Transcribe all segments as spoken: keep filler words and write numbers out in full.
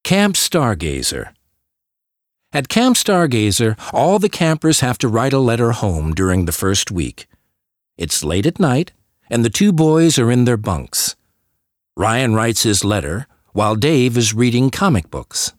Camp Stargazer. At Camp Stargazer, all the campers have to write a letter home during the first week. It's late at night, and the two boys are in their bunks. Ryan writes his letter, while Dave is reading comic books.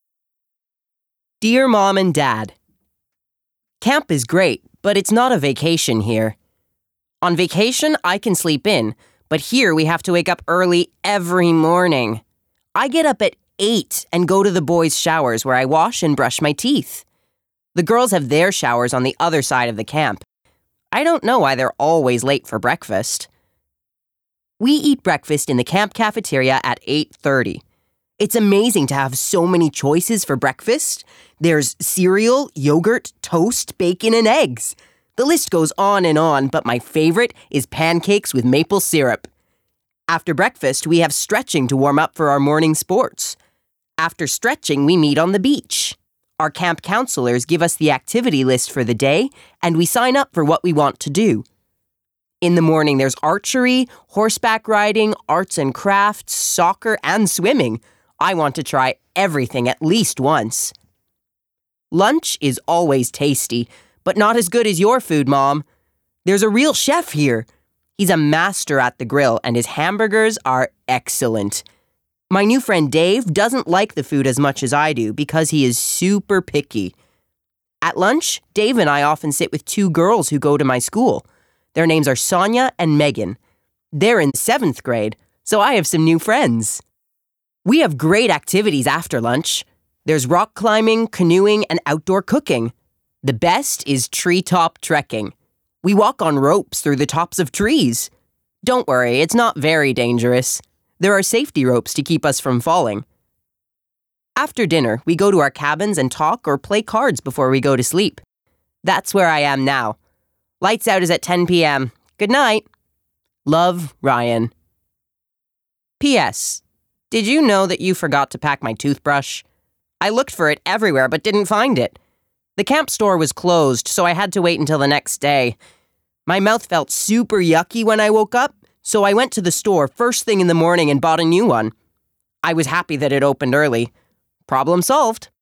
Dear Mom and Dad, Camp is great, but it's not a vacation here. On vacation, I can sleep in, but here we have to wake up early every morning. I get up at eight and go to the boys' showers where I wash and brush my teeth. The girls have their showers on the other side of the camp. I don't know why they're always late for breakfast. We eat breakfast in the camp cafeteria at eight thirty. It's amazing to have so many choices for breakfast. There's cereal, yogurt, toast, bacon, and eggs. The list goes on and on, but my favorite is pancakes with maple syrup. After breakfast, we have stretching to warm up for our morning sports. After stretching, we meet on the beach. Our camp counselors give us the activity list for the day, and we sign up for what we want to do. In the morning, there's archery, horseback riding, arts and crafts, soccer, and swimming. I want to try everything at least once. Lunch is always tasty, but not as good as your food, Mom. There's a real chef here. He's a master at the grill, and his hamburgers are excellent. My new friend Dave doesn't like the food as much as I do because he is super picky. At lunch, Dave and I often sit with two girls who go to my school. Their names are Sonia and Megan. They're in seventh grade, so I have some new friends. We have great activities after lunch. There's rock climbing, canoeing, and outdoor cooking. The best is treetop trekking. We walk on ropes through the tops of trees. Don't worry, it's not very dangerous. There are safety ropes to keep us from falling. After dinner, we go to our cabins and talk or play cards before we go to sleep. That's where I am now. Lights out is at ten p.m. Good night. Love, Ryan. P S. Did you know that you forgot to pack my toothbrush? I looked for it everywhere but didn't find it. The camp store was closed, so I had to wait until the next day. My mouth felt super yucky when I woke up, so I went to the store first thing in the morning and bought a new one. I was happy that it opened early. Problem solved.